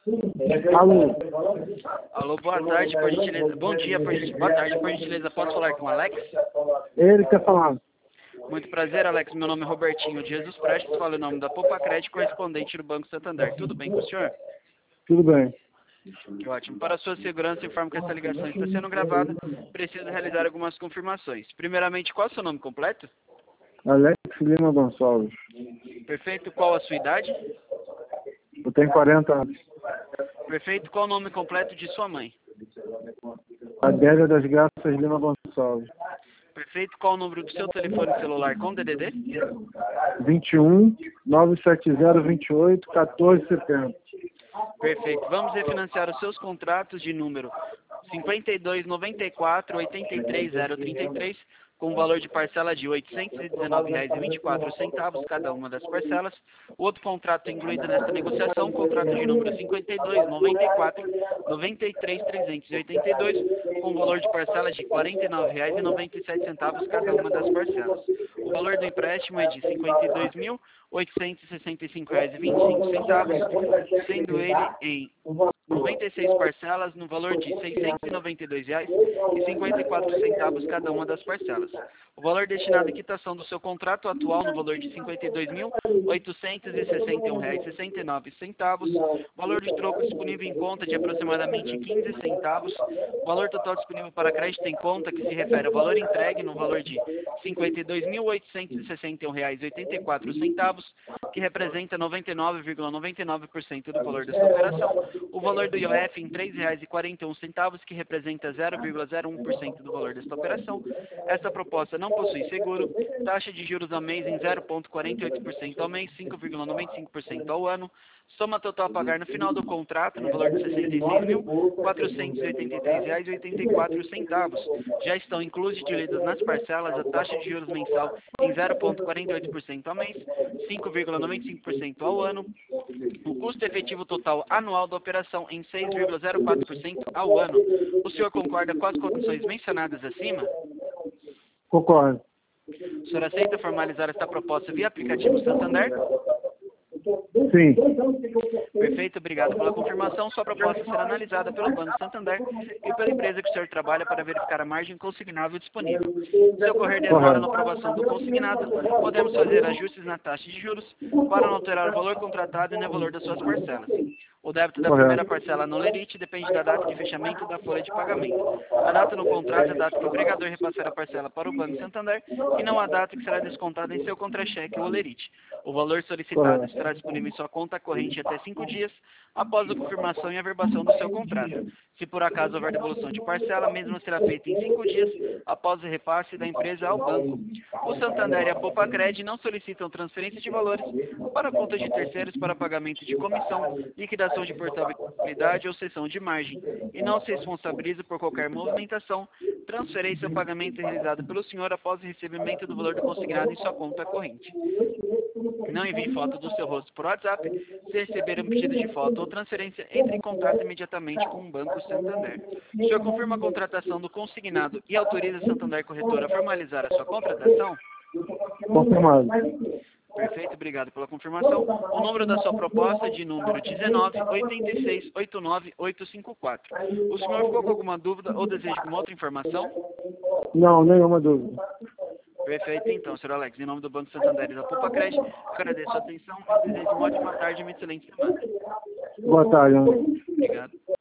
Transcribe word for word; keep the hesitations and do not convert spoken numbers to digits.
Alô? Alô, boa tarde, por gentileza. Bom dia, por, boa tarde, por gentileza. Posso falar com o Alex? Ele quer falar. Muito prazer, Alex. Meu nome é Robertinho de Jesus Prestes. Falo em nome da Poupa Crédito, correspondente do Banco Santander. Tudo bem com o senhor? Tudo bem. Que ótimo. Para a sua segurança, informo que essa ligação está sendo gravada. Preciso realizar algumas confirmações. Primeiramente, qual é o seu nome completo? Alex Lima Gonçalves. Perfeito. Qual a sua idade? Eu tenho quarenta anos. Perfeito. Qual o nome completo de sua mãe? Adélia das Graças Lima Gonçalves. Perfeito. Qual o número do seu telefone celular com D D D? vinte e um, nove sete zero, vinte e oito, quatorze setenta. Perfeito. Vamos refinanciar os seus contratos de número cinquenta e dois, noventa e quatro, oitenta e três, zero trinta e três, com valor de parcela de oitocentos e dezenove reais e vinte e quatro centavos cada uma das parcelas. O outro contrato incluído nesta negociação, contrato de número cinquenta e dois, noventa e quatro, noventa e três, trezentos e oitenta e dois, com valor de parcela de quarenta e nove reais e noventa e sete centavos cada uma das parcelas. O valor do empréstimo é de cinquenta e dois mil, oitocentos e sessenta e cinco reais e vinte e cinco centavos, sendo ele em noventa e seis parcelas no valor de seiscentos e noventa e dois reais e cinquenta e quatro centavos cada uma das parcelas. O valor destinado à quitação do seu contrato atual no valor de cinquenta e dois mil, oitocentos e sessenta e um reais e sessenta e nove centavos. Valor de troco disponível em conta de aproximadamente quinze centavos. Valor total disponível para crédito em conta, que se refere ao valor entregue no valor de cinquenta e dois mil, oitocentos e sessenta e um reais e oitenta e quatro centavos, que representa noventa e nove vírgula noventa e nove por cento do valor desta operação. O valor do I O F em três reais e quarenta e um centavos, que representa zero vírgula zero um por cento do valor desta operação. Esta proposta não possui seguro. Taxa de juros ao mês em zero vírgula quarenta e oito por cento ao mês, cinco vírgula noventa e cinco por cento ao ano. Soma total a pagar no final do contrato, no valor de sessenta e seis mil, quatrocentos e oitenta e três reais e oitenta e quatro centavos. Já estão inclusos diluídos nas parcelas a taxa de juros mensal em zero vírgula quarenta e oito por cento ao mês, cinco vírgula noventa e cinco por cento ao ano. O custo efetivo total anual da operação em seis vírgula zero quatro por cento ao ano. O senhor concorda com as condições mencionadas acima? Concordo. O senhor aceita formalizar esta proposta via aplicativo Santander? Sim. Perfeito, obrigado pela confirmação. Sua proposta será analisada pelo Banco Santander e pela empresa que o senhor trabalha para verificar a margem consignável disponível. Se ocorrer demora na aprovação do consignado, podemos fazer ajustes na taxa de juros para não alterar o valor contratado e nem o valor das suas parcelas. O débito da primeira parcela no Lerite depende da data de fechamento da folha de pagamento. A data no contrato é a data que o empregador repassar a parcela para o Banco Santander e não a data que será descontada em seu contra-cheque ou Lerite. O valor solicitado estará disponível em sua conta corrente até cinco dias após a confirmação e averbação do seu contrato. Se por acaso houver devolução de parcela, a mesma será feita em cinco dias após o repasse da empresa ao banco. O Santander e a Poupa Crédito não solicitam transferência de valores para conta de terceiros para pagamento de comissão, liquidação de portabilidade ou cessão de margem, e não se responsabiliza por qualquer movimentação, transferência ou pagamento realizado pelo senhor após o recebimento do valor do consignado em sua conta corrente. Não envie foto do seu rosto por WhatsApp. Se receber um pedido de foto ou transferência, entre em contato imediatamente com o Banco Santander. O senhor confirma a contratação do consignado e autoriza a Santander Corretora a formalizar a sua contratação? Confirmado. Perfeito, obrigado pela confirmação. O número da sua proposta é de número dezenove, oitenta e seis, oitenta e nove, oitocentos e cinquenta e quatro. O senhor ficou com alguma dúvida ou deseja alguma outra informação? Não, nenhuma dúvida. Perfeito, então, senhor Alex, em nome do Banco Santander e da Poupa Crédito, agradeço a atenção e desejo uma ótima tarde e uma excelente semana. Boa tarde.